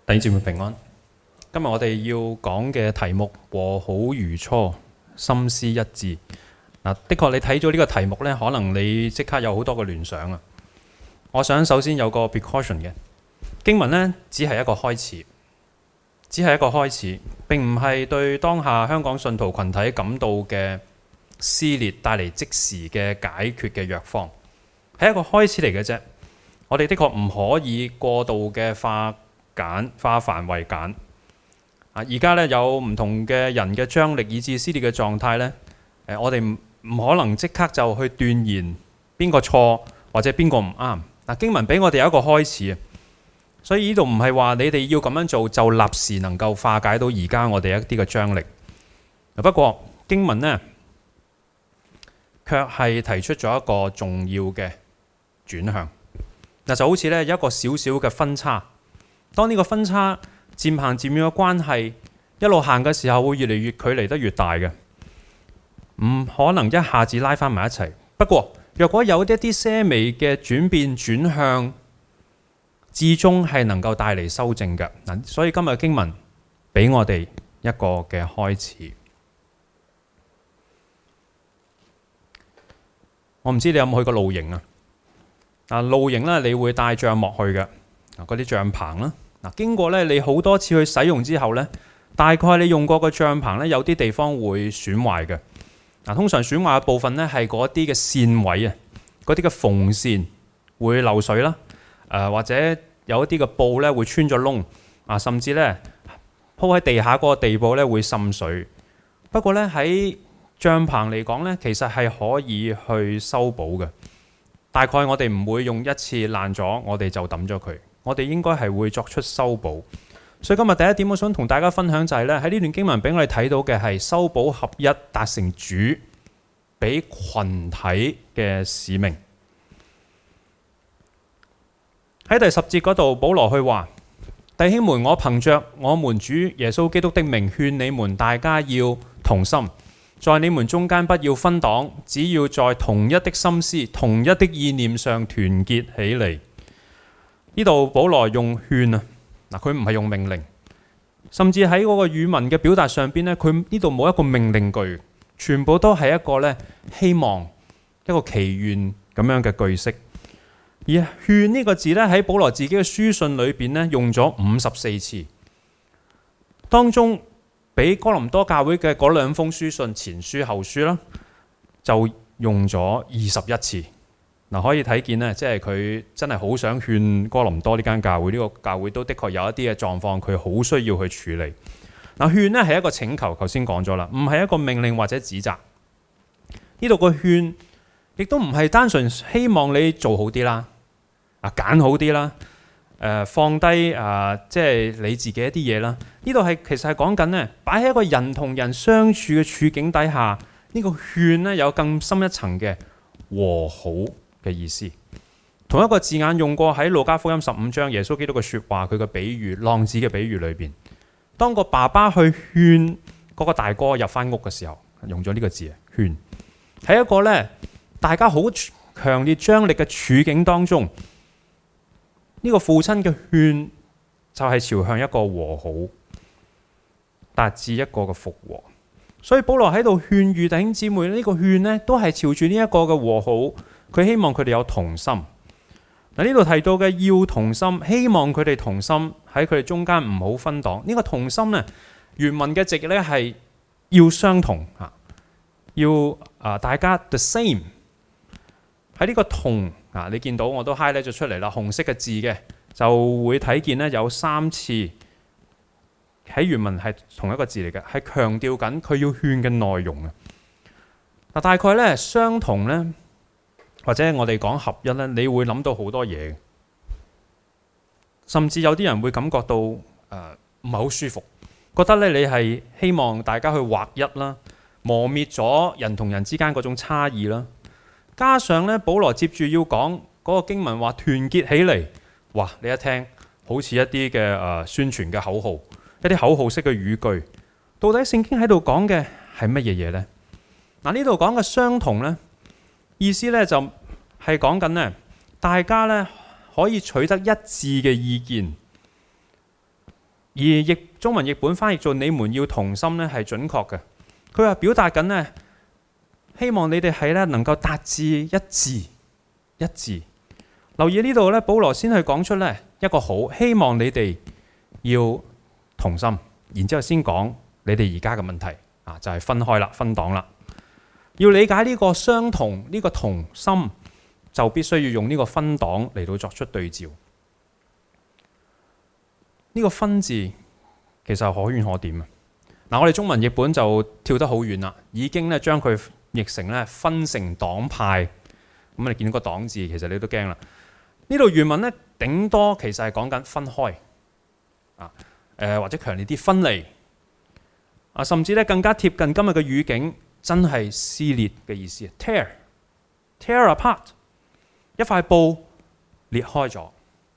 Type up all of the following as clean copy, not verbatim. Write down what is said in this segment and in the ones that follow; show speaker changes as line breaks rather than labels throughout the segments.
弟兄姊妹平安。今日我哋要講嘅題目和好如初，心思一致。的確你睇咗呢個題目呢，可能你即刻有好多個聯想啊。我想首先有個 precaution 嘅經文呢，只係一個開始，並唔係對當下香港信徒群體感到嘅撕裂帶嚟即時嘅解決嘅藥方，係一個開始嚟嘅啫。我哋的確唔可以過度嘅化繁為簡。而家咧有唔同嘅人嘅張力以致撕裂嘅狀態呢，我哋唔可能即刻就去斷言邊個錯或者邊個唔啱。經文俾我哋有一個開始，所以呢度唔係話你哋要咁樣做就立時能夠化解到而家我哋一啲嘅張力。不過經文呢，卻係提出咗一個重要嘅轉向。就好似咧有一個小小嘅分叉，當呢個分叉漸行漸遠嘅關係一路行嘅時候，會越嚟越距離得越大嘅，唔可能一下子拉翻埋一齊。不過若果有一啲些微嘅轉變轉向，至終係能夠帶嚟修正嘅。所以今日經文俾我哋一個嘅開始。我唔知你有冇去過露營啊？露營咧，你會帶帳幕去嘅，嗰啲帳篷啦。經過咧你好多次去使用之後咧，大概你用過個帳篷咧，有啲地方會損壞嘅。通常損壞嘅部分咧係嗰啲嘅線位啊，嗰啲嘅縫線會漏水啦，或者有一啲嘅布咧會穿咗窿，甚至咧鋪喺地下嗰個地步咧會滲水。不過咧喺帳篷嚟講咧，其實係可以去修補嘅。大概我哋唔會用一次爛咗，我哋就抌咗佢。我哋應該係會作出修補。所以今日第一點，我想同大家分享就係咧，喺呢段經文俾我哋睇到嘅係修補合一，達成主俾群體嘅使命。喺第10節嗰度，保羅去話：弟兄們，我憑着我們主耶穌基督的名，勸你們大家要同心。在你們中間不要分黨，只要在同一的心思、同一的意念上團結起嚟。呢度保羅用勸啊，佢唔係用命令，甚至喺嗰個語文嘅表達上邊咧，佢呢度冇一個命令句，全部都係一個咧希望、一個祈願咁樣嘅句式。而勸呢個字咧喺保羅自己嘅書信裏邊咧用咗54次，當中俾哥林多教會嘅嗰2封書信，前書後書啦，就用咗21次。可以睇見咧，即係佢真係好想勸哥林多呢間教會，呢個教會都的確有一啲嘅狀況，佢好需要去處理。勸呢係一個請求，頭先講咗啦，唔係一個命令或者指責。呢度個勸亦都唔係單純希望你做好啲啦，揀好啲啦。放低即係你自己一啲嘢啦。呢度其實係講緊呢，擺喺一個人同人相處嘅處境底下，呢個勸呢有更深一層嘅和好嘅意思。同一個字眼用過喺路加福音15章耶穌基督嘅說話，佢嘅比喻，浪子嘅比喻裏邊，當個爸爸去勸嗰個大哥入翻屋嘅時候，用咗呢個字勸，喺一個呢大家好強烈張力嘅處境當中。呢個父親嘅勸就係朝向一個和好，達至一個嘅復和。所以保羅喺度勸喻弟兄姊妹，呢個勸呢都係朝住呢一個嘅和好，佢希望佢哋有同心。呢度提到嘅要同心，希望佢哋同心喺佢哋中間唔好分黨。呢個同心呢，原文嘅直譯呢係要相同，要大家 the same。喺呢個同你見到我都 highlight 咗出嚟啦，紅色嘅字嘅就會睇見咧有3次喺原文係同一個字嚟嘅，係強調緊佢要勸嘅內容啊。大概咧相同咧，或者我哋講合一咧，你會諗到好多嘢，甚至有啲人會感覺到唔係好舒服，覺得咧你係希望大家去劃一啦，磨滅咗人同人之間嗰種差異啦。加上咧，保羅接住要講嗰個經文話團結起嚟，哇！你一聽好似一啲嘅宣傳嘅口號，一啲口號式嘅語句。到底聖經喺度講嘅係乜嘢嘢呢？呢度講嘅相同呢，意思呢就係講緊呢，大家呢可以取得一致嘅意見， 而中文譯本翻譯做你們要同心呢係準確嘅。佢話表達緊呢，希望你哋係咧能夠達至一致。留意呢度咧，保羅先去講出呢一個好，希望你哋要同心，然之後先講你哋而家嘅問題啊，就係分開啦，分黨啦。要理解呢個相同，呢個同心，就必須要用呢個分黨嚟到作出對照。呢個分字其實係可圈可點啊！嗱，我哋中文譯本就跳得好遠啦，已經咧將佢譯成咧分成黨派。咁你見到個黨字，其實你都驚啦。呢度原文咧頂多其實係講緊分開啊，或者強烈啲分離啊，甚至咧更加貼近今日嘅語境，真係撕裂嘅意思。tear apart， 一塊布裂開咗。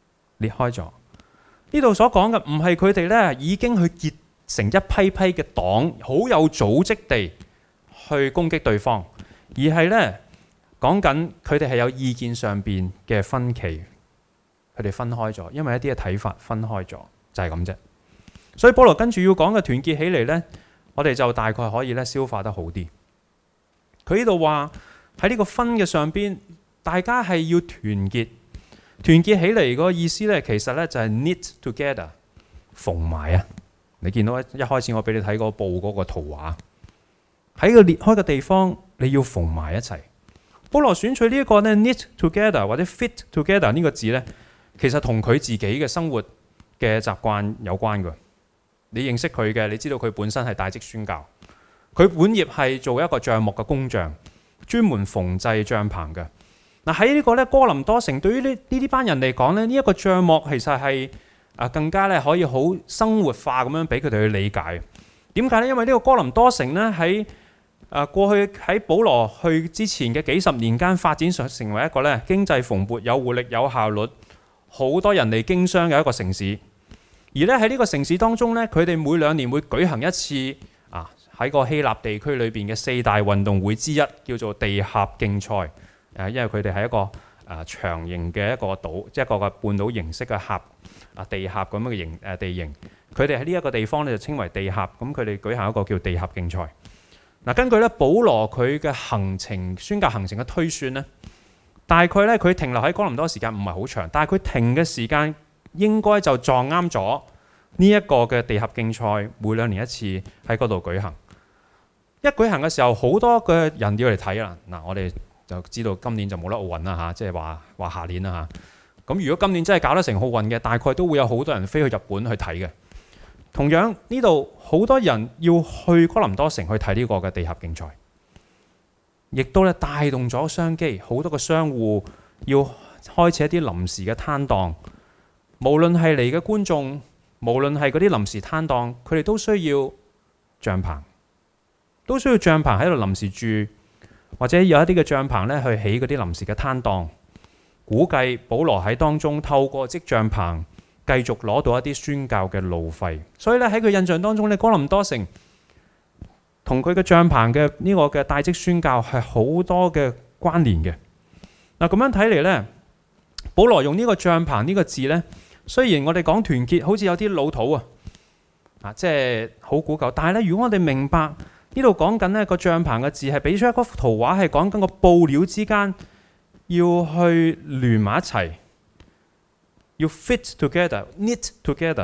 呢度所講嘅唔係佢哋咧已經去結成一批批嘅黨，好有組織地去攻擊對方，而係咧講緊佢哋係有意見上邊嘅分歧，佢哋分開咗，因為一啲嘅睇法分開咗，就係咁啫。所以保羅跟住要講嘅團結起嚟呢，我哋就大概可以咧消化得好啲。佢呢度話喺呢個分嘅上邊，大家係要團結起嚟嗰個意思呢，其實呢就係 knit together， 縫埋啊！你見到一開始我俾你睇嗰布嗰個圖畫，喺個裂開嘅地方，你要縫埋一齊。保羅選取呢一個呢 knit together 或者 fit together 呢個字呢，其實同佢自己嘅生活嘅習慣有關嘅。你認識佢嘅，你知道佢本身係帶職宣教，佢本業係做一個帳幕嘅工匠，專門縫製帳篷嘅。嗱，喺呢個咧哥林多城，對於呢班人嚟講咧，呢一個帳幕其實係更加咧可以好生活化咁樣俾佢哋去理解。點解呢？因為呢個哥林多城咧喺過去喺保羅去之前嘅幾十年間發展成為一個咧經濟蓬勃、有活力、有效率、好多人嚟經商嘅一個城市。而咧喺呢個城市當中咧，佢哋每2年會舉行一次喺個希臘地區裏邊嘅4大運動會之一，叫做地峽競賽。因為佢哋係一個長形嘅一個島，即係一個半島形式嘅峽地峽咁樣嘅地形。佢哋喺呢一個地方咧就稱為地峽，咁佢哋舉行一個叫地峽競賽。嗱，根據咧保羅佢嘅宣教行程嘅推算咧，大概咧佢停留喺哥林多時間唔係好長，但係佢停嘅時間應該就撞啱咗呢一個嘅地峽競賽每2年一次喺嗰度舉行。一舉行嘅時候，好多嘅人要嚟睇啦。嗱，我哋就知道今年就冇得奧運啦嚇，即係話下年啦嚇。咁如果今年真係搞得成奧運嘅，大概都會有好多人飛去日本去睇嘅。同樣呢度好多人要去哥林多城去睇呢個嘅地峽競賽，亦都咧帶動咗商機，好多個商戶要開設一啲臨時嘅攤檔。無論係嚟嘅觀眾，無論係嗰啲臨時攤檔，佢哋都需要帳篷，喺度臨時住。或者有一啲嘅帳篷咧，去起嗰啲臨時嘅攤檔。估計保羅喺當中透過織帳篷，繼續攞到一啲宣教嘅路費。所以咧喺佢印象當中咧，哥林多城同佢嘅帳篷嘅呢個嘅帶職宣教係好多嘅關聯嘅。嗱，咁樣睇嚟咧，保羅用呢個帳篷呢個字咧，雖然我哋講團結好似有啲老土即係好古舊，但係咧，如果我哋明白呢度講緊呢個帳篷嘅字係俾出一幅圖畫，係講緊個布料之間要去聯埋一齊，要 fit together、knit together，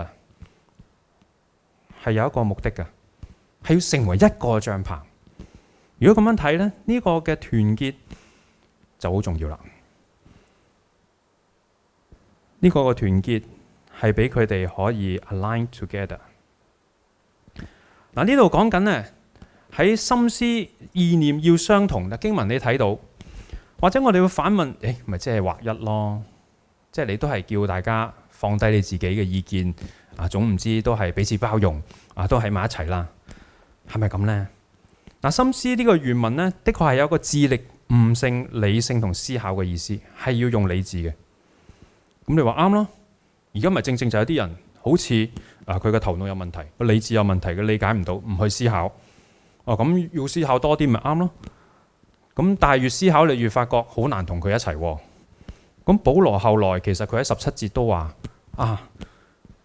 係有一個目的嘅，係要成為一個帳篷。如果咁樣睇咧，呢個嘅團結就好重要啦。呢個嘅團結係俾佢哋可以 align together。嗱，呢度講緊呢。喺心思意念要相同，經文你睇到，或者我哋會反問：咪即係劃一咯？即係你都係叫大家放低你自己嘅意見總唔知都係彼此包容都喺埋一齊啦，係咪咁呢？嗱，心思呢個原文呢，的確係有一個智力、悟性、理性同思考嘅意思，係要用理智嘅。咁你話啱咯？而家咪正正就有啲人好似佢嘅頭腦有問題，個理智有問題，佢理解唔到，唔去思考。咁要思考多啲咪啱咯？咁但係越思考你越發覺好難同佢一齊。咁保羅後來其實佢喺17節都話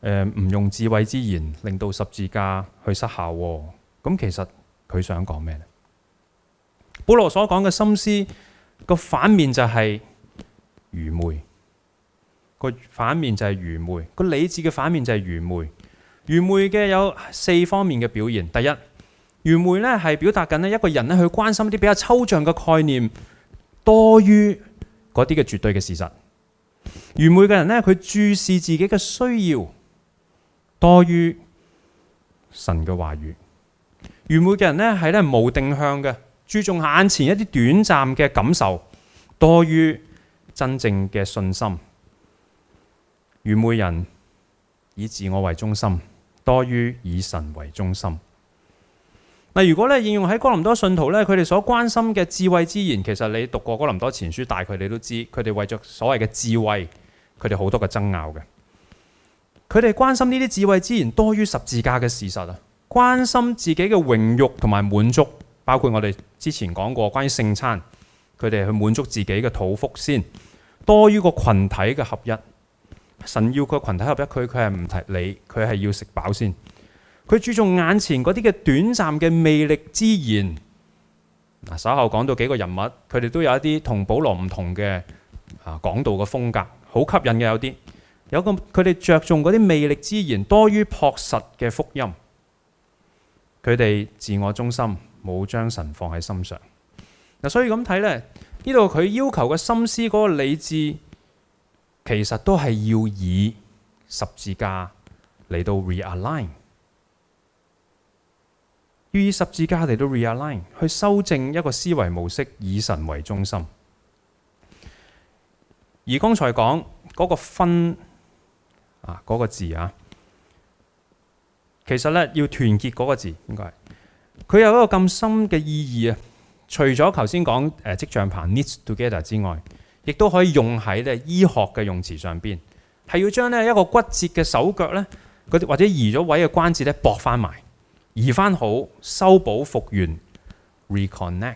唔用智慧之言，令到十字架去失效喎。咁其實佢想講咩呢？保羅所講嘅心思個反面就係愚昧，個反面就係愚昧，個理智嘅反面就係愚昧。愚昧嘅有4方面嘅表現。第一，愚昧咧係表達緊咧一個人咧去關心啲比較抽象嘅概念，多於嗰啲嘅絕對嘅事實。愚昧嘅人咧，佢注視自己嘅需要多於神嘅話語。愚昧嘅人咧係咧無定向嘅，注重眼前一啲短暫嘅感受多於真正嘅信心。愚昧人以自我為中心多於以神為中心。嗱，如果咧應用喺哥林多信徒咧，佢哋所關心嘅智慧之言，其實你讀過哥林多前書，大概你都知，佢哋為咗所謂嘅智慧，佢哋好多嘅爭拗嘅。佢哋關心呢啲智慧之言多於十字架嘅事實啊，關心自己嘅榮辱同埋滿足，包括我哋之前講過關於聖餐，佢哋去滿足自己嘅肚腹先，多於個群體嘅合一。神要個群體合一，佢係唔提你，佢係要食飽先。佢注重眼前嗰啲嘅短暫嘅魅力之言。嗱，稍後講到幾個人物，佢哋都有一啲同保羅唔同嘅講道嘅風格，好吸引嘅有個佢哋着重嗰啲魅力之言多於樸實嘅福音。佢哋自我中心，冇將神放喺心上。嗱，所以咁睇咧，呢度佢要求嘅心思嗰個理智，其實都係要以十字架嚟到 realign。要以十字架嚟到 realign， 去修正一個思維模式，以神為中心。而剛才講嗰個分嗰個字其實咧要團結嗰個字，應該係佢有一個咁深嘅意義啊！除咗頭先講織帳棚 knit together 之外，亦都可以用喺咧醫學嘅用詞上邊，係要將咧一個骨折嘅手腳咧，或者移咗位嘅關節咧駁翻埋。移翻好，修補復原 reconnect。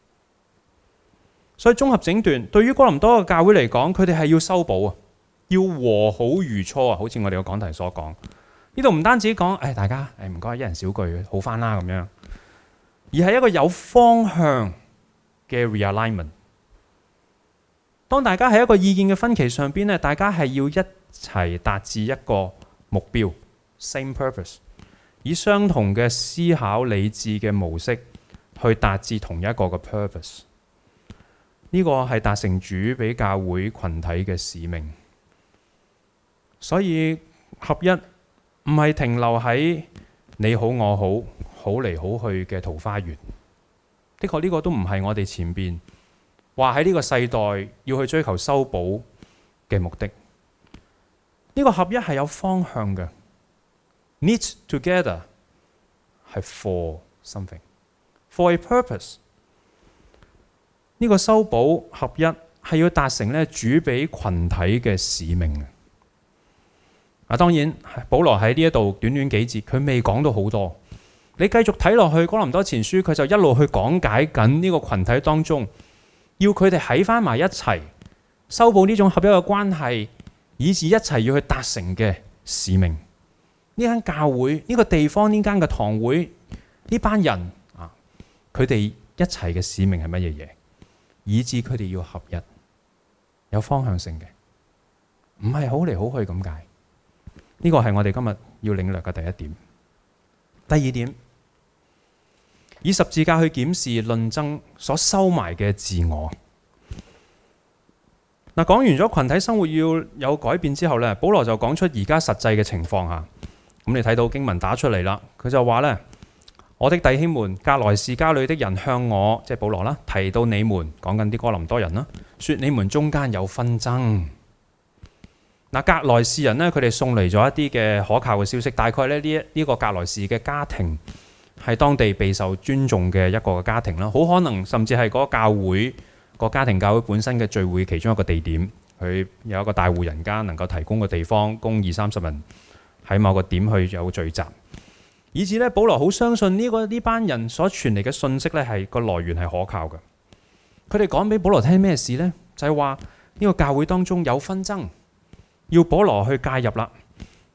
所以綜合整段對於哥林多嘅教會嚟講，佢哋係要修補啊，要和好如初啊，好似我哋嘅講題所講。呢度唔單止講大家唔該一人少句好翻啦咁樣，而係一個有方向嘅 realignment。 當大家喺一個意見嘅分歧上邊咧，大家係要一齊達至一個目標 same purpose，以相同嘅思考理智嘅模式去達至同一個嘅 purpose。 呢個係達成主俾教會群體嘅使命。所以合一唔係停留喺你好我好，好嚟好去嘅桃花源。的確呢個都唔係我哋前邊話喺呢個世代要去追求修補嘅目的。呢個合一係有方向嘅。Knit together 係 for something, for a purpose。 呢個修補合一係要達成咧主俾群體嘅使命啊！當然，保羅喺呢一度短短幾節，佢未講到好多。你繼續睇落去哥林多前書，佢就一路去講解緊呢個群體當中，要佢哋喺翻埋一齊，修補呢種合一嘅關係，以至一齊要去達成嘅使命。呢間教會，呢個地方，呢間嘅堂會，呢班人佢哋一齊嘅使命係乜嘢嘢？以至佢哋要合一，有方向性嘅，唔係好嚟好去咁解。呢個係我哋今日要領略嘅第一點。第二點，以十字架去檢視論爭所收埋嘅自我。嗱，講完咗群體生活要有改變之後咧，保羅就講出而家實際嘅情況下。咁你睇到經文打出嚟啦，佢就話咧：我的弟兄們，革來氏家裏的人向我，即係保羅啦，提到你們，講緊啲哥林多人啦，說你們中間有紛爭。嗱，革來氏人呢，佢哋送嚟咗一啲嘅可靠嘅消息，大概咧呢個革來氏嘅家庭係當地備受尊重嘅一個家庭啦，好可能甚至係嗰個教會個家庭教會本身嘅聚會其中一個地點，佢有一個大戶人家能夠提供個地方，供20-30人喺某個點去有聚集，以至咧保羅好相信呢班人所傳嚟嘅信息咧係個來源係可靠嘅。佢哋講俾保羅聽咩事呢？就係話呢個教會當中有紛爭，要保羅去介入啦。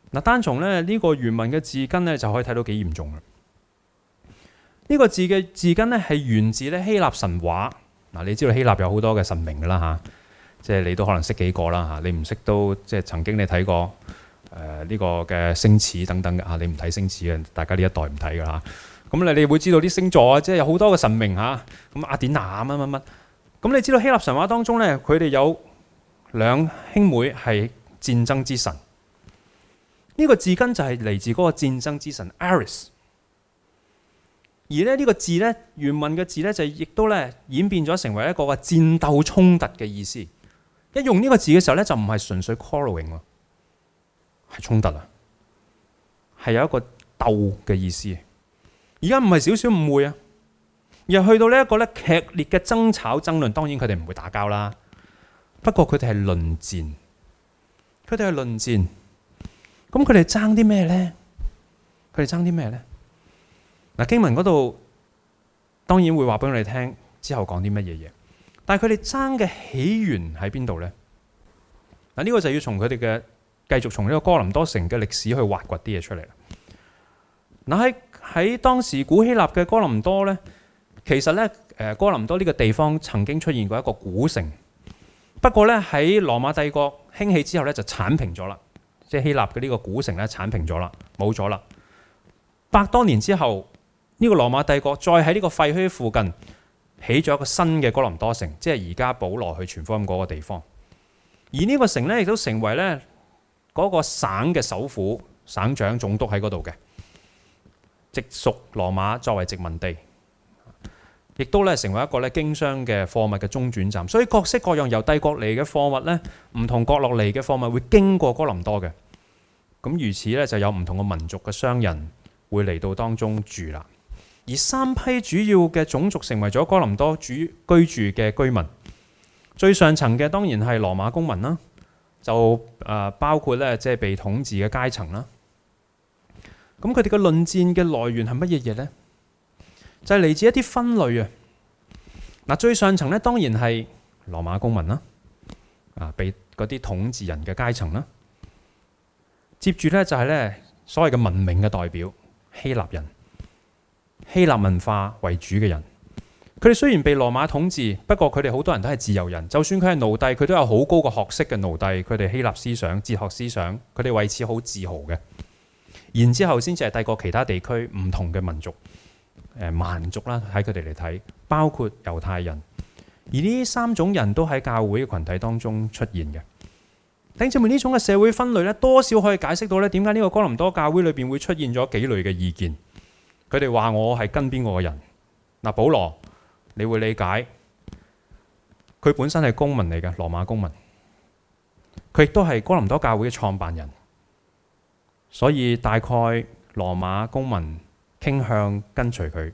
嗱，單從呢個原文嘅字根呢，就可以睇到幾嚴重啦。呢個字嘅字根呢，係源自咧希臘神話。嗱，你知道希臘有好多嘅神明㗎啦嚇，即係你都可能識幾個啦嚇。你唔識都即係曾經你睇過呢個嘅星矢等等嘅嚇。你唔睇星矢嘅，大家呢一代唔睇㗎嚇。咁你會知道啲星座啊，即係有好多嘅神明嚇。咁雅典娜乜乜乜。咁你知道希臘神話當中呢，佢哋有兩兄妹係戰爭之神。呢個字根就係嚟自嗰個戰爭之神 Ares。而呢個字呢，原文嘅字呢，就亦都演變咗成為一個戰鬥衝突嘅意思。一用呢個字嘅時候呢，就唔係純粹 quarreling 喎，係衝突啊，係有一個鬥嘅意思。而家唔係少少誤會啊，而係去到呢一個劇烈嘅爭吵爭論。當然佢哋唔會打交啦，不過佢哋係論戰，佢哋係論戰。咁佢哋爭啲咩呢？佢哋爭啲咩呢？嗱，經文嗰度當然會話俾我哋聽之後講啲乜嘢嘢，但係佢哋爭嘅起源喺邊度呢？嗱，呢個就要從佢哋嘅繼續從呢個哥林多城嘅歷史去挖掘啲嘢出嚟啦。嗱，喺當時古希臘嘅哥林多呢，其實呢，哥林多呢個地方曾經出現過一個古城，不過呢，喺羅馬帝國興起之後呢，就剷平咗啦，即係希臘嘅呢個古城呢，剷平咗啦，冇咗啦。百多年之後，呢個羅馬帝國再喺呢個廢墟附近起咗一個新嘅哥林多城，即係而家保羅去傳福音嗰個地方。而呢個城呢，亦都成為呢嗰個省嘅首府，省長總督喺嗰度嘅，直屬羅馬作為殖民地，亦都成為一個經商嘅貨物嘅中轉站。所以各式各樣由帝國嚟嘅貨物呢，唔同角落嚟嘅貨物會經過哥林多嘅。咁如此呢，就有唔同嘅民族嘅商人會嚟到當中住啦。而三批主要嘅種族成為咗哥林多居住嘅居民。最上層嘅當然係羅馬公民啦，就包括即係被統治嘅階層啦。咁佢哋嘅論戰嘅來源係乜嘢嘢呢？就係嚟自一啲分類啊。嗱，最上層咧當然係羅馬公民啦，被嗰啲統治人嘅階層啦。接住咧就係咧所謂嘅文明嘅代表希臘人。希臘文化為主嘅人，佢哋雖然被羅馬統治，不過佢哋好多人都係自由人。就算佢係奴隸，佢都有好高嘅學識嘅奴隸。佢哋希臘思想、哲學思想，佢哋為此好自豪嘅。然之後先至係帝國其他地區唔同嘅民族、蠻族啦，喺佢哋嚟睇，包括猶太人。而呢三種人都喺教會嘅群體當中出現嘅。弟兄姊妹，呢種嘅社會分類咧，多少可以解釋到咧點解呢個哥林多教會裏邊會出現咗幾類嘅意見。佢哋話我係跟邊個嘅人？嗱，保羅，你會理解佢本身係公民嚟嘅，羅馬公民。佢亦都係哥林多教會嘅創辦人，所以大概羅馬公民傾向跟隨佢，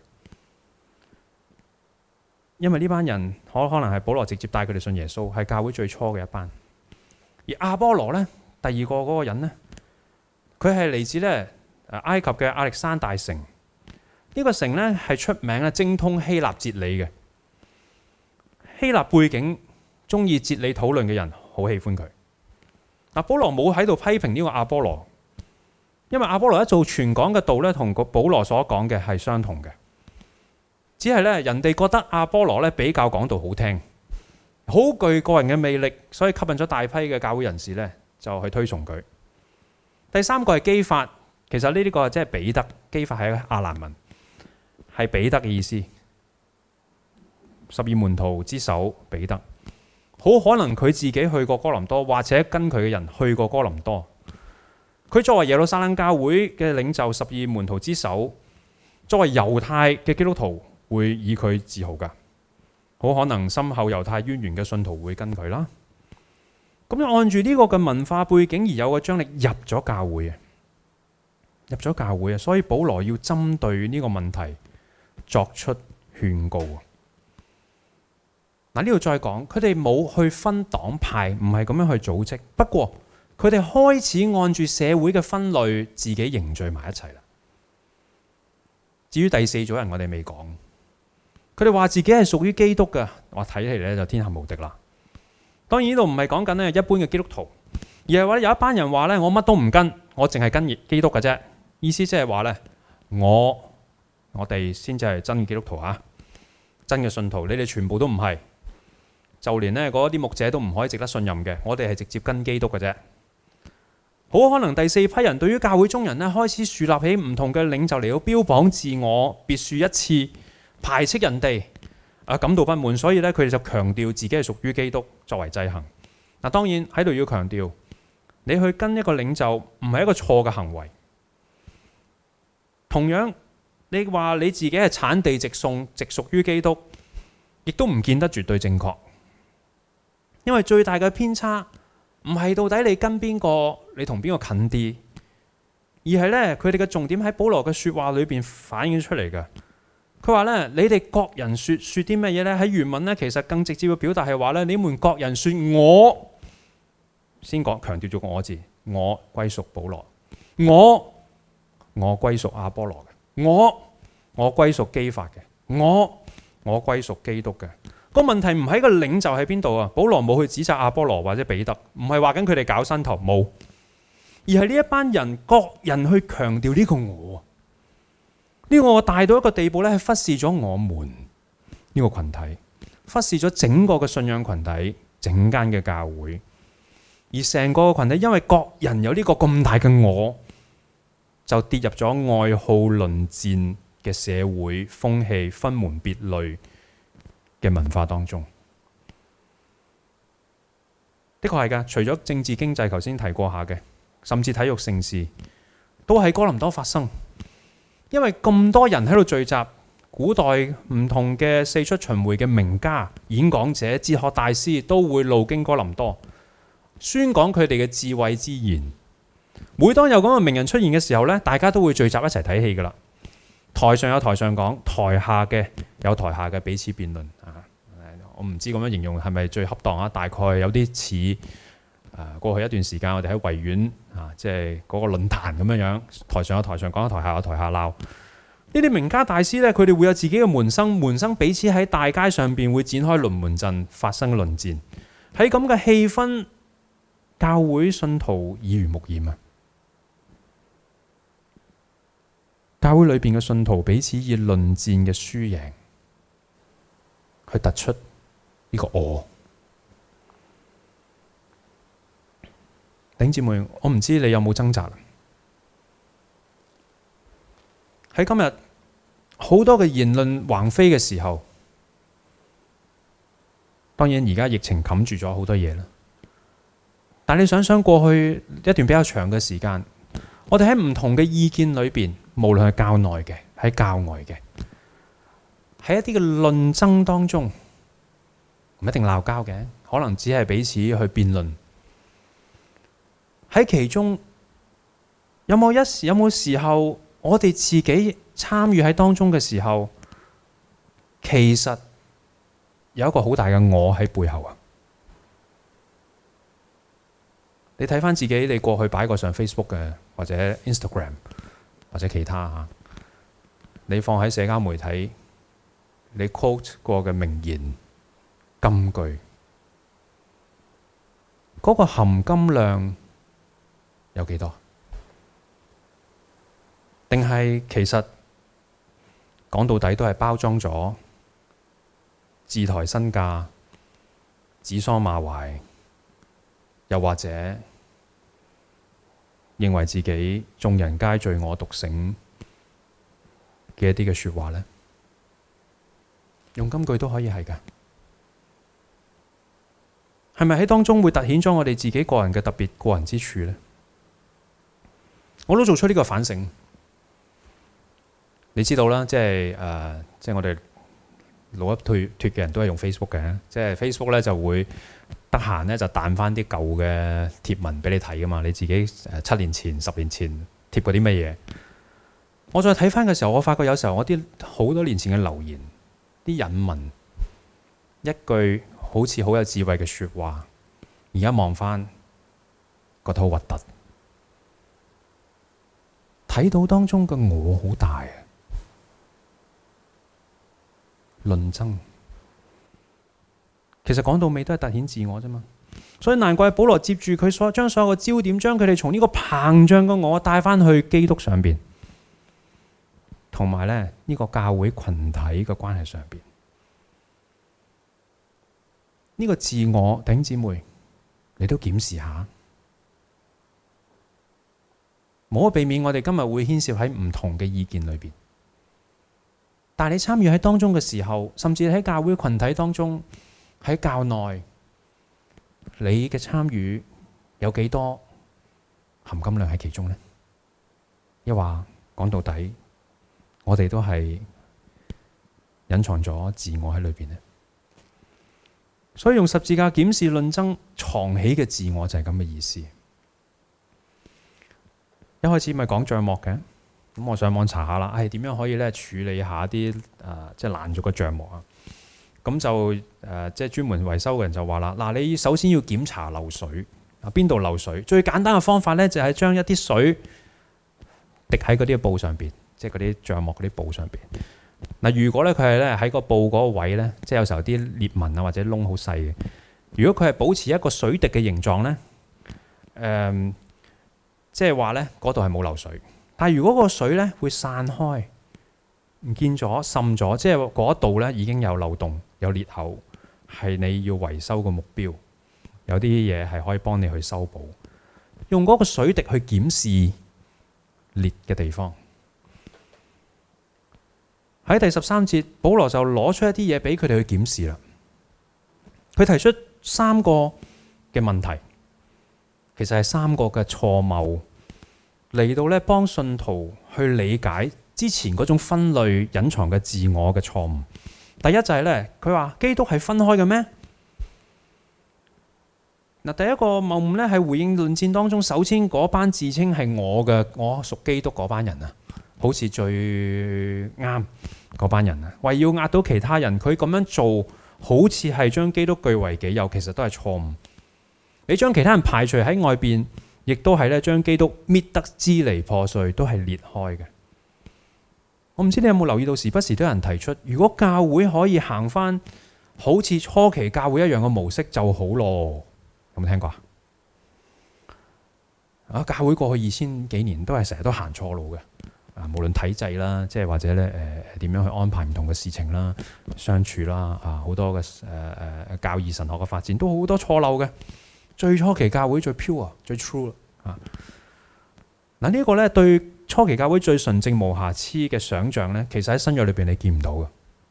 因為呢班人可能係保羅直接帶佢哋信耶穌，係教會最初嘅一班。而亞波羅呢，第二個嗰個人呢，佢係嚟自咧埃及嘅亞歷山大城。呢個城呢係出名咧，精通希臘哲理嘅。希臘背景、中意哲理討論嘅人好喜歡佢。嗱，保羅冇喺度批評呢個亞波羅，因為亞波羅一做傳講嘅道咧，同保羅所講嘅係相同嘅。只係咧人哋覺得亞波羅咧比較講道好聽，好具個人嘅魅力，所以吸引咗大批嘅教會人士咧就去推崇佢。第三個係基法，其實呢個即係彼得，基法係亞蘭文。係彼得嘅意思，12門徒之首彼得，好可能佢自己去過哥林多，或者跟佢嘅人去過哥林多。佢作為耶路撒冷教會嘅領袖，12門徒之首，作為猶太嘅基督徒會以佢自豪㗎。好可能深厚猶太淵源嘅信徒會跟佢啦。咁樣按住呢個嘅文化背景而有嘅張力入咗教會啊，入咗教會啊，所以保羅要針對呢個問題作出勸告。嗱，呢度再講，佢哋冇去分黨派，唔係咁樣去組織。不過佢哋開始按住社會嘅分類，自己凝聚埋一齊啦。至於第四組人，我哋未講。佢哋話自己係屬於基督嘅，我睇起嚟咧就天下無敵啦。當然呢度唔係講緊咧一般嘅基督徒，而係話有一班人話咧我乜都唔跟， 我淨係跟基督嘅啫。意思即係話呢，我哋先至係真嘅基督徒嚇，真嘅信徒。你哋全部都唔係，就連呢嗰啲牧者都唔可以值得信任嘅。我哋係直接跟基督嘅啫。好可能第四批人對於教會中人呢，開始樹立起唔同嘅領袖嚟到標榜自我，別樹一幟，排斥人哋，感到不滿，所以呢，佢哋就強調自己係屬於基督作為制衡。嗱，當然喺度要強調，你去跟一個領袖唔係一個錯嘅行為。同樣，你話你自己係產地直送，直屬於基督，亦都唔見得絕對正確。因為最大嘅偏差唔係到底你跟邊個，你同邊個近啲，而係呢，佢哋嘅重點喺保羅嘅説話裏邊反映出嚟嘅。佢話呢，你哋各人説啲乜嘢呢？喺原文呢，其實更直接嘅表達係話呢，你們各人説我，先講強調咗個我字，我歸屬保羅，我歸屬亞波羅嘅，我歸屬基法嘅，我歸屬基督嘅。個問題唔喺個領袖喺邊度啊？保羅冇去指責亞波羅或者彼得，唔係話緊佢哋搞新頭，冇，而係呢一班人各人去強調呢個我，呢個我大到一個地步咧，係忽視咗我們呢個群體，忽視咗整個嘅信仰群體，整間嘅教會，而成個群體因為各人有呢個咁大嘅我，就跌入咗愛好論戰嘅社會風氣、分門別類嘅文化當中。的確係㗎，除咗政治經濟頭先提過下嘅，甚至體育盛事都喺哥林多發生。因為咁多人喺度聚集，古代唔同嘅四出巡迴嘅名家、演講者、哲學大師都會路經哥林多，宣講佢哋嘅智慧之言。每當有咁嘅名人出現嘅時候呢，大家都會聚集一齊睇戲㗎啦。台上有台上講，台下嘅有台下嘅彼此辯論。我唔知咁樣形容係咪最恰當啊？大概有啲似過去一段時間我哋喺維園即係嗰個論壇咁樣，台上有台上講，台下有台下鬧。呢啲名家大師呢，佢哋會有自己嘅門生彼此喺大街上邊會展開龍門陣，發生論戰。喺咁嘅氣氛，教會信徒耳濡目染啊！教會裏邊嘅信徒彼此以論戰嘅輸贏去突出呢個我。弟兄姊妹，我唔知你有冇掙扎。喺今日好多嘅言論橫飛嘅時候，當然而家疫情冚住咗好多嘢啦。但你想想過去一段比較長嘅時間，我哋喺唔同嘅意見裏邊，無論係教內嘅，喺教外嘅，喺一啲嘅論爭當中，唔一定鬧交嘅，可能只係彼此去辯論。喺其中有冇時候，我哋自己參與喺當中嘅時候，其實有一個好大嘅我喺背後啊！你睇返自己，你過去擺過上 Facebook 嘅，或者 Instagram 或者其他嚇，你放喺社交媒體，你 quote 過嘅名言金句，嗰個含金量有幾多？定係其實講到底都係包裝咗自抬身價、指桑罵槐，又或者認為自己眾人皆醉我獨醒嘅一啲嘅説話呢？用金句都可以係㗎。係咪喺當中會凸顯咗我哋自己個人嘅特別過人之處呢？我都做出呢個反省。你知道啦，即係我哋老一脫嘅人都係用 Facebook 嘅，即係 Facebook 咧就會得閒咧就彈翻啲舊嘅貼文俾你睇噶嘛。你自己7年前、10年前貼過啲乜嘢？我再睇翻嘅時候，我發覺有時候我啲好多年前嘅留言，啲引文一句好似好有智慧嘅説話，而家望翻覺得好核突。睇到當中嘅我好大啊！論爭其實講到尾都係凸顯自我啫嘛。 所以難怪保羅接住佢將所有嘅焦點，將佢哋從呢個膨脹嘅我帶翻去基督上邊，同埋咧呢個教會群體嘅關係上邊。呢個自我，弟兄姊妹，你都檢視下。冇可避免，我哋今日會牽涉喺唔同嘅意見裏邊。但係你參與喺當中嘅時候，甚至喺教會群體當中，喺教內，你嘅參與有幾多含金量喺其中呢？一話講到底，我哋都係隱藏咗自我喺裏邊呢。所以用十字架檢視論爭藏起嘅自我就係咁嘅意思。一開始咪講帳幕嘅，咁我上網查下啦，點樣可以咧處理下啲即係爛咗個帳幕啊？咁就即係專門維修嘅人就話啦，你首先要檢查漏水啊，邊度漏水？最簡單嘅方法咧就係將一啲水滴喺嗰啲布上邊，即係嗰啲帳幕嗰啲布上邊。如果咧佢係咧喺個布嗰個位咧，即係有時候啲裂紋啊或者窿好細嘅，如果佢係保持一個水滴嘅形狀咧，即係話咧嗰度係冇漏水。但係如果個水咧會散開，唔見咗、滲咗，即係嗰度咧已經有漏洞、有裂口，係你要維修嘅目標。有啲嘢係可以幫你去修補，用嗰個水滴去檢視裂嘅地方。喺第13節，保羅就攞出一啲嘢俾佢哋去檢視啦。佢提出3個嘅問題，其實係3個嘅錯謬，嚟到咧幫信徒去理解之前嗰種分類隱藏嘅自我嘅錯誤。第一就係咧，佢話基督係分開嘅咩？第一個謬誤咧係回應論戰當中，首先嗰班自稱係我屬基督嗰班人啊，好似最啱嗰班人啊，為要壓倒其他人，佢咁樣做好似係將基督據為己有，其實都係錯誤。你將其他人排除喺外邊，亦都係咧將基督搣得支離破碎，都係裂開嘅。我唔知你有冇留意到，時不時都有人提出，如果教會可以行翻好似初期教會一樣嘅模式就好咯。有冇聽過啊？教會過去2000幾年都係成日都行錯路嘅。無論體制啦，即係或者咧點樣去安排唔同嘅事情啦、相處啦，好多嘅教義神學嘅發展都好多錯漏嘅。最初期教會最 pure 最 true 啊！呢個咧對初期教會最純正無瑕疵嘅想像咧，其實喺新約裏邊你見唔到嘅。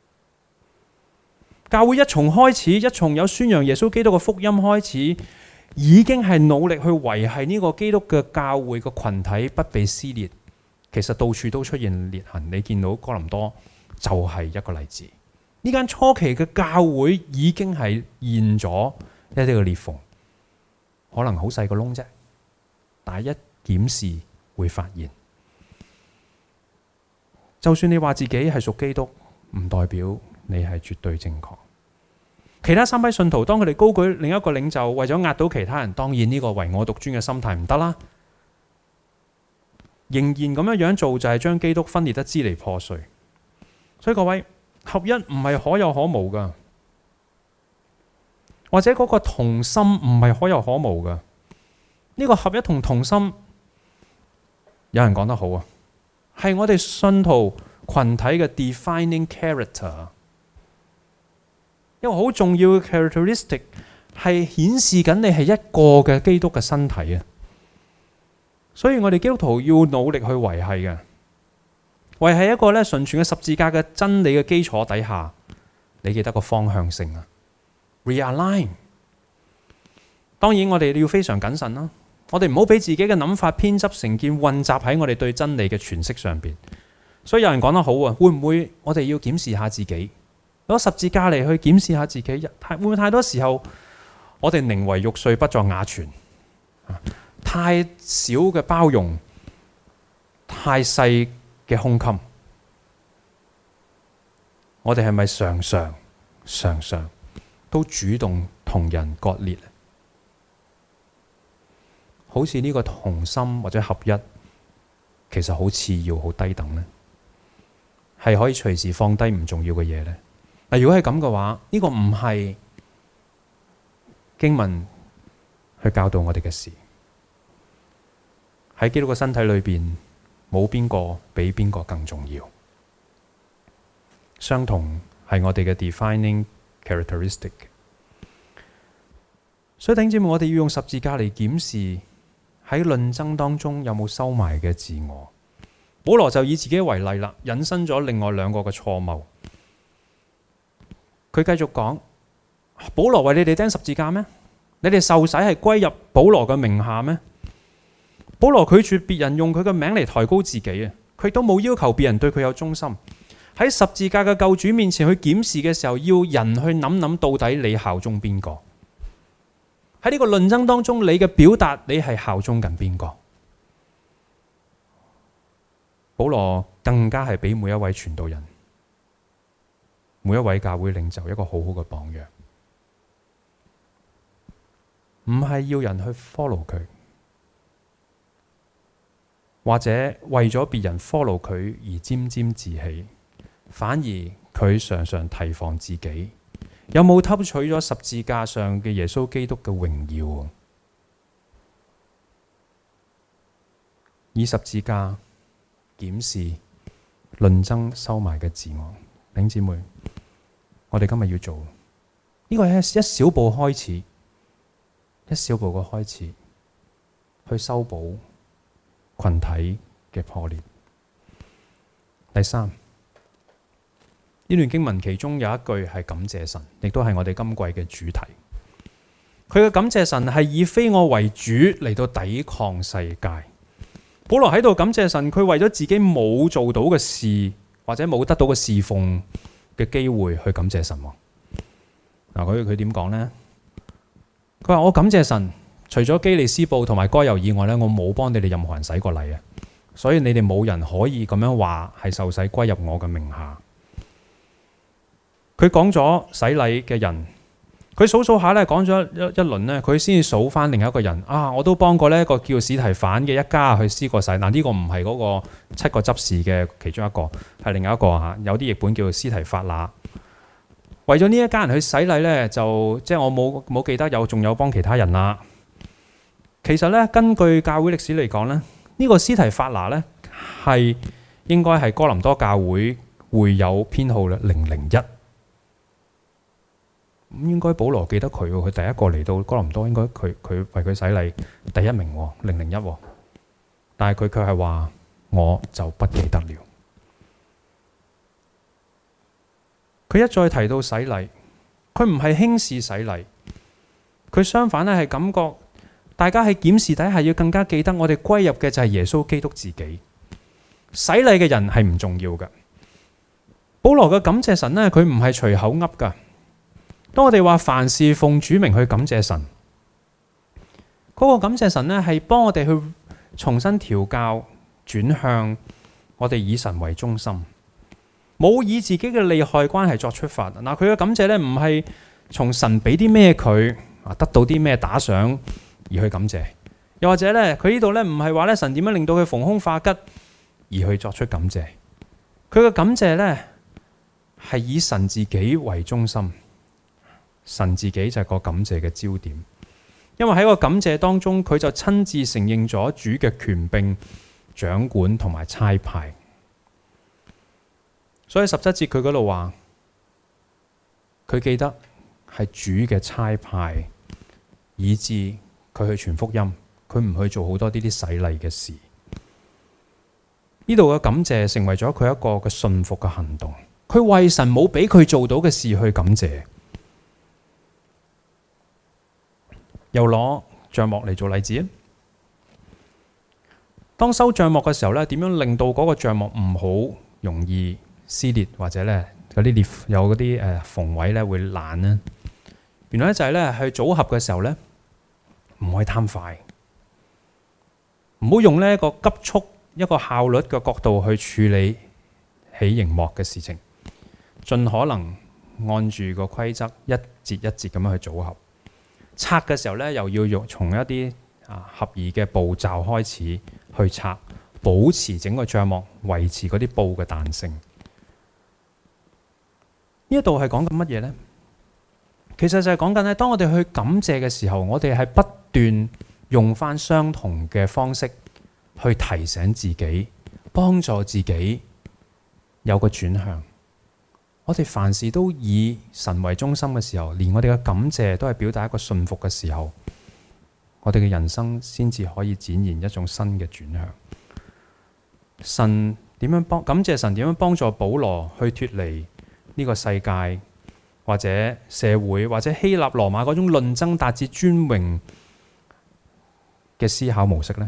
教會一從開始，一從有宣揚耶穌基督嘅福音開始，已經係努力去維繫呢個基督嘅教會嘅群體不被撕裂。其實到處都出現裂痕，你見到哥林多就係一個例子。呢間初期嘅教會已經係現咗一啲嘅裂縫，可能好細個窿啫，但係一檢視會發現。就算你話自己係屬基督，唔代表你係絕對正確。其他3批信徒當佢哋高舉另一個領袖，為咗壓倒其他人，當然呢個唯我獨尊嘅心態唔得啦。仍然咁樣做就係將基督分裂得支離破碎。所以各位，合一唔係可有可無噶，或者嗰個同心唔係可有可無噶。呢個合一同同心，有人講得好啊，係我哋信徒群體嘅 defining character， 一個好重要嘅 characteristic， 係顯示緊你係一個嘅基督嘅身體啊。所以我哋基督徒要努力去維繫嘅，維繫一個咧純全嘅十字架嘅真理嘅基礎底下，你記得個方向性啊 ，realign。當然我哋要非常謹慎啦，我哋唔好俾自己嘅諗法偏執成見，混雜喺我哋對真理嘅詮釋上邊。所以有人講得好啊，會唔會我哋要檢視下自己，攞十字架嚟去檢視下自己？會唔會太多時候我哋寧為玉碎不作瓦全？太少嘅包容，太細嘅胸襟，我哋係咪常常都主動同人割裂？好似呢個同心或者合一，其實好次要、好低等呢，係可以隨時放低唔重要嘅嘢呢。嗱，如果係咁嘅話，呢個唔係經文去教導我哋嘅事。喺基督嘅身體裏邊，冇邊個比邊個更重要。相同係我哋嘅 defining characteristic。所以弟兄姊妹，我哋要用十字架嚟檢視喺論爭當中有冇收埋嘅自我。保羅就以自己為例啦，引申咗另外兩個嘅錯謬。佢繼續講：保羅為你哋釘十字架咩？你哋受洗係歸入保羅嘅名下咩？保羅拒絕別人用佢嘅名嚟抬高自己啊！佢都冇要求別人對佢有忠心。喺十字架嘅救主面前去檢視嘅時候，要人去諗諗到底你效忠邊個？喺呢個論爭當中，你嘅表達你係效忠緊邊個？保羅更加係俾每一位傳道人、每一位教會領袖一個好好嘅榜樣，唔係要人去 follow 佢，或者為咗別人 follow 佢而沾沾自喜，反而佢常常提防自己有冇偷取咗十字架上嘅耶穌基督嘅榮耀，以十字架檢視論爭收埋嘅自我。弟兄姊妹，我哋今日要做呢個係一小步開始，一小步嘅開始，去修補群體嘅破裂。第三，呢段經文其中有一句係感謝神，亦都係我哋今季嘅主題。佢嘅感謝神係以非我為主嚟到抵抗世界。保羅喺度感謝神，佢為咗自己冇做到嘅事或者冇得到嘅侍奉嘅機會去感謝神。嗱，佢點講呢？佢話：我感謝神，除咗基利斯布同埋該猶以外咧，我冇幫你哋任何人洗過禮啊，所以你哋冇人可以咁樣話係受洗歸入我嘅名下。佢講咗洗禮嘅人，佢數數下咧，講咗一輪咧，佢先至數翻另一個人啊！我都幫過呢一個叫史提反嘅一家去施過洗。嗱，呢個唔係嗰個7個執事嘅其中一個，係另一個嚇。有啲譯本叫做司提法那。為咗呢一家人去洗禮咧，就即係我冇記得仲有幫其他人啦。其實咧，根據教會歷史嚟講咧，呢個司提法那咧係應該係哥林多教會會友編號001。咁應該保羅記得佢，佢第一個嚟到哥林多，應該佢為佢洗禮第一名001，但係佢卻係話我就不記得了。佢一再提到洗禮，佢唔係輕視洗禮，佢相反咧係感覺大家喺檢視底下要更加記得我哋歸入嘅就係耶穌基督自己。洗禮嘅人係唔重要嘅。保羅嘅感謝神咧，佢唔係隨口噏噶。當我哋話凡事奉主名去感謝神，嗰個感謝神呢係幫我哋去重新調教，轉向我哋以神為中心，冇以自己嘅利害關係作出發。嗱，佢嘅感謝呢唔係從神俾啲咩佢得到啲咩打賞而去感謝，又或者呢佢呢度呢唔係話呢神點樣令到佢逢凶化吉而去作出感謝。佢嘅感謝呢係以神自己為中心。神自己就係個感謝嘅焦點，因為喺個感謝當中，佢就親自承認咗主嘅權柄、掌管同埋差派。所以17節佢嗰度話，佢記得係主嘅差派，以致佢去傳福音，佢唔去做好多呢啲洗禮嘅事。呢度嘅感謝成為咗佢一個嘅信服嘅行動，佢為神冇俾佢做到嘅事去感謝。又攞帳幕嚟做例子啊！當收帳幕嘅時候咧，點樣令到嗰個帳幕唔好容易撕裂，或者咧嗰啲裂有嗰啲縫位咧會爛呢？原來咧就係咧去組合嘅時候咧，唔可以貪快，唔好用呢一個急速一個效率嘅角度去處理起營幕嘅事情，盡可能按住個規則一節一節咁樣去組合。拆嘅時候咧，又要用從一啲合宜嘅步驟開始去拆，保持整個帳幕，維持嗰啲布嘅彈性。呢一度係講緊乜嘢呢？其實就係講緊咧，當我哋去感謝嘅時候，我哋係不斷用翻相同嘅方式去提醒自己，幫助自己有個轉向。我哋凡事都以神為中心嘅時候，連我哋嘅感謝都係表達一個信服嘅時候，我哋嘅人生先至可以展現一種新嘅轉向。感謝神點樣幫助保羅去脫離呢個世界或者社會或者希臘羅馬嗰種論爭達至尊榮嘅思考模式呢？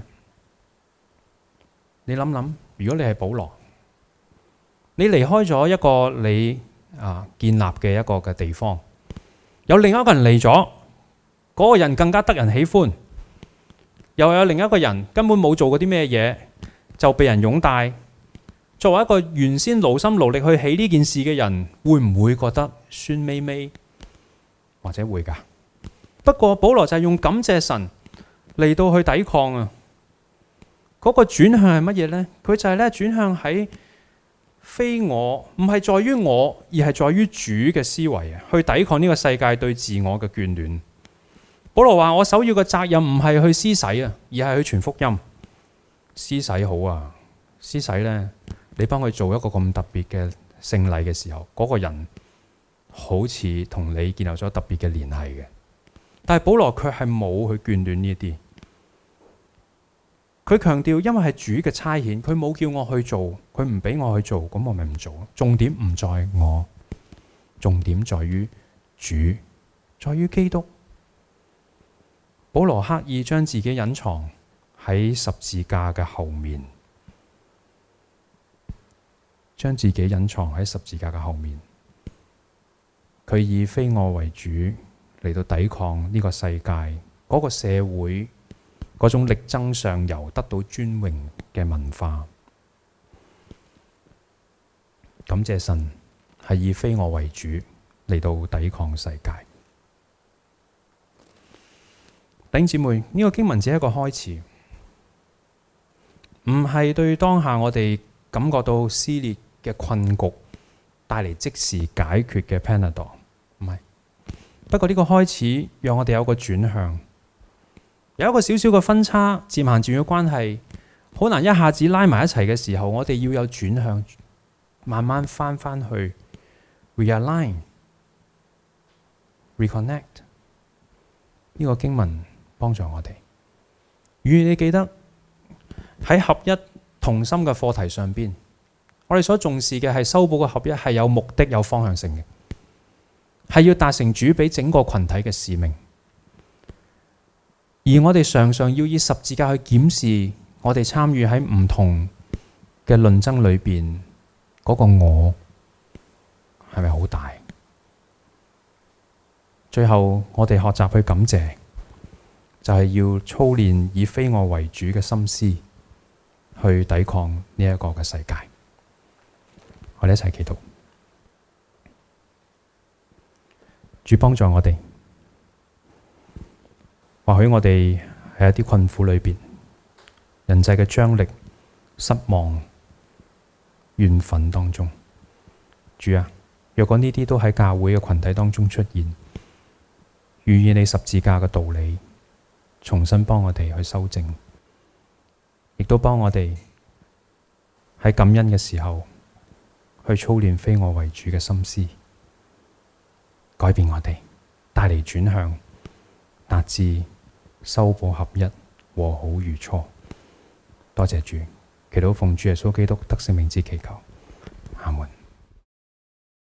你諗諗，如果你係保羅，你離開咗一個你建立嘅一個嘅地方，有另一個人嚟咗，嗰個人更加得人喜歡，又有另一個人根本冇做過啲咩嘢，就被人擁戴。作為一個原先勞心勞力去起呢件事嘅人，會唔會覺得酸味味？或者會㗎？不過保羅就係用感謝神嚟到去抵抗啊！嗰個轉向係乜嘢呢？佢就係咧轉向喺非我，唔係在於我，而係在於主嘅思維啊！去抵抗呢個世界對自我嘅眷戀。保羅話：我首要嘅責任唔係去施洗啊，而係去傳福音。施洗好啊，施洗呢，你幫佢做一個咁特別嘅聖禮嘅時候，嗰個人好似同你建立咗特別嘅聯繫嘅。但係保羅卻係冇去眷戀呢啲。佢強調，因為係主嘅差遣，佢冇叫我去做，佢唔俾我去做，咁我咪唔做。重點唔在我，重點在於主，在於基督。保羅刻意將自己隱藏喺十字架嘅後面，將自己隱藏喺十字架嘅後面。佢以非我為主嚟到抵抗呢個世界嗰個社會嗰種力爭上游、得到尊榮嘅文化。感謝神係以非我為主嚟到抵抗世界。弟兄姊妹，呢個經文只係一個開始，唔係對當下我哋感覺到撕裂嘅困局帶嚟即時解決嘅 Panadol， 唔係。不過呢個開始讓我哋有個轉向，有一個少少嘅分叉，漸行漸遠嘅關係，好難一下子拉埋一齊嘅時候，我哋要有轉向，慢慢翻去 realign、reconnect。呢個經文幫助我哋。如你記得喺合一同心嘅課題上邊，我哋所重視嘅係修補嘅合一係有目的、有方向性嘅，係要達成主俾整個群體嘅使命。而我哋常常要以十字架去檢視我哋參與喺唔同嘅論爭裏邊嗰個我係咪好大？最後我哋學習去感謝，就係要操練以非我為主嘅心思去抵抗呢一個嘅世界。我哋一齊祈禱，主幫助我哋。或許我哋喺一啲困苦裏邊，人際嘅張力、失望、怨憤當中，主啊，若果呢啲都喺教會嘅群體當中出現，願意你十字架嘅道理重新幫我哋去修正，亦都幫我哋喺感恩嘅時候去操練非我為主嘅心思，改變我哋，帶嚟轉向，達至修補合一，和好如初。多謝主，祈禱奉主耶穌基督得勝名字祈求，阿門。